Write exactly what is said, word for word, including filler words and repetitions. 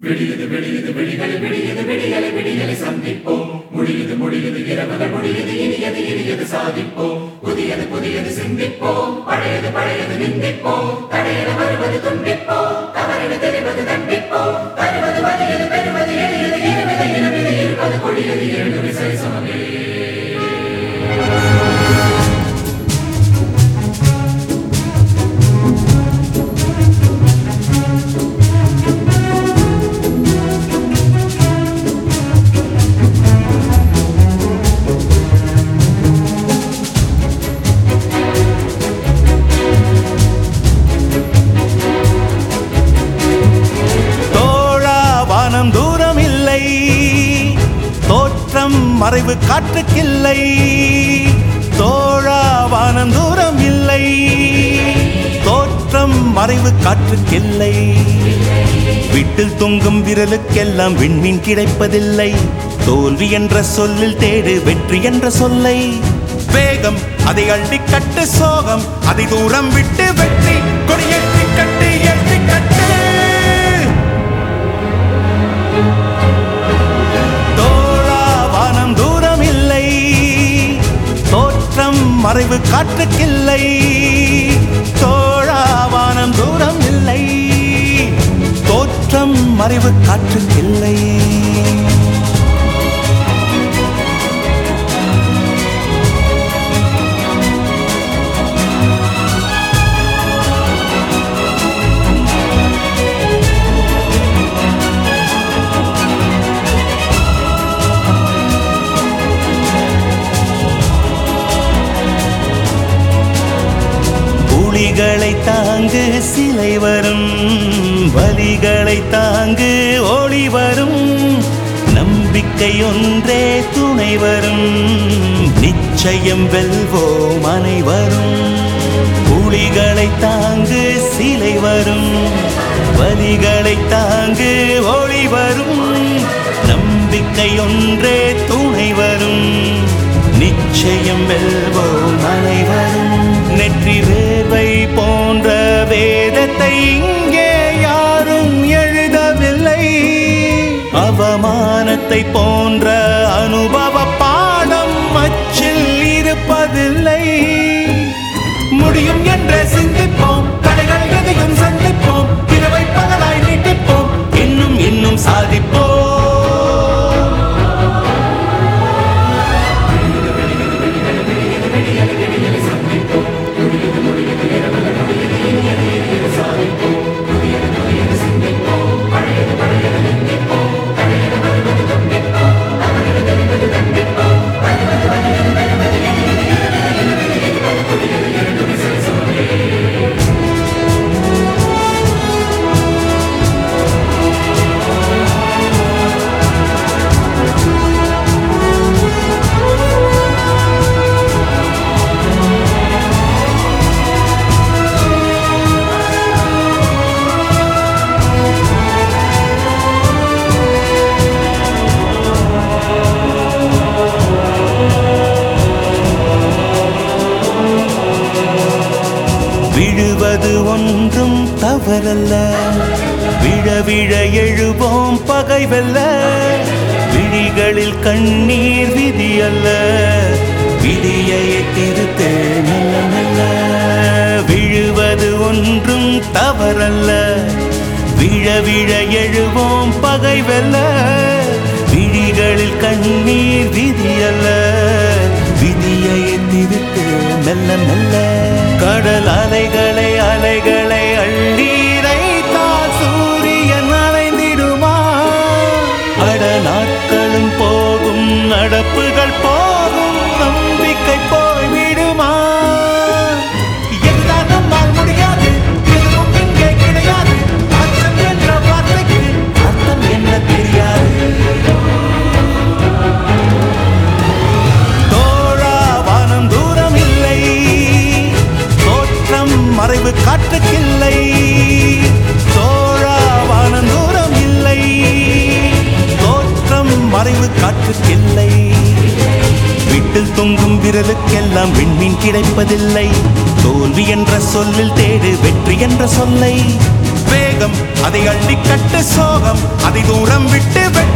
விடியது விடியது விடிகளை விடியது விடிகளை விடிகளை சந்திப்போம். முடியது முடியது இரவுகள் முடியது இனியது இனியது சாதிப்போம். புதியது புதியது சிந்திப்போம். பழையது பழையது நிந்திப்போம். தடையென வருவது துண்டிப்போம். தவறென தெரிவது தண்டிப்போம். தருவது வலியது பெறுவது எளியது இருவது இருவது இருப்பது கொடியது இரண்டு விசை சமமே. மறைவு காற்றுக்கில்லை தோழா, வானம் தூரம் இல்லை. தோற்றம் மறைவு காற்றுக்கில்லை. வீட்டில் தொங்கும் விரலுக்கெல்லாம் விண்மீன் கிடைப்பதில்லை. தோல்வி என்ற சொல்லில் தேடு வெற்றி என்ற சொல்லை. வேகம் அதை அள்ளி கட்டு, சோகம் அதை தூரம் விட்டு வெற்றி கொடியேற்றி கட்டு, ஏற்றி கட்டு. மறைவு காற்றுக்கில்லை தோழா, வானம் தூரம் இல்லை. தோற்றம் மறைவு காற்றுக்கில்லை. வலிகளை தாங்கு சிலை வரும், வலிகளை தாங்கு ஒளி வரும். நம்பிக்கை ஒன்றே துணை வரும், நிச்சயம் வெல்வோம் அனைவரும். புலிகளை தாங்கு சிலை வரும், வலிகளை தாங்கு ஒளி வரும். நம்பிக்கை ஒன்றே துணை வரும், நிச்சயம் வெல்வோம் அனைவரும். நெற்றி வேர்வை போன்ற வேதத்தை இங்கே யாரும் எழுதவில்லை. அவமானத்தை போன்ற அனுபவ பாடம் அச்சில் இருப்பதில்லை. முடியும் என்று சிந்திப்போம், தடைகள் எதையும் சந்திப்போம். இரவை பகலாய் நீட்டிப்போம், இன்னும் இன்னும் சாதிப்போம். விழுவது ஒன்றும் தவறல்ல, விழ விழ எழுவோம் பகை வெல்ல. விழிகளில் கண்ணீர் விதி அல்ல, விதியை திருத்த நல்ல நல்ல. விழுவது ஒன்றும் தவறல்ல, விழ விழ எழுவோம் பகை வெல்ல. விழிகளில் கண்ணீர் விதி அல்ல, விதியை திருத்த மெல்ல மெல்ல. கடல் அலைகளை அலைகளை அள்ளீரைத்தால் சூரியன் அலைந்திடுமா? அட நாட்களும் போகும், நடப்புகள் போகும், நம்பிக்கை போய்விடுமா? எல்லாம் நம்மால் முடியாது, எதுவும் இங்கே கிடையாது. அச்சம் என்ற வார்த்தைக்கு அர்த்தம் என்ன தெரியாது. மறைவு காற்றுக்கில்லை தோழா, வானம் தூரம் இல்லை. தோற்றம் மறைவு காற்றுக்கில்லை. வீட்டில் தொங்கும் விரலுக்கெல்லாம் விண்மீன் கிடைப்பதில்லை. தோல்வி என்ற சொல்லில் தேடு வெற்றி என்ற சொல்லை. வேகம் அதை அள்ளிக்கட்டு சோகம் அதை தூரம் விட்டு வெட்டு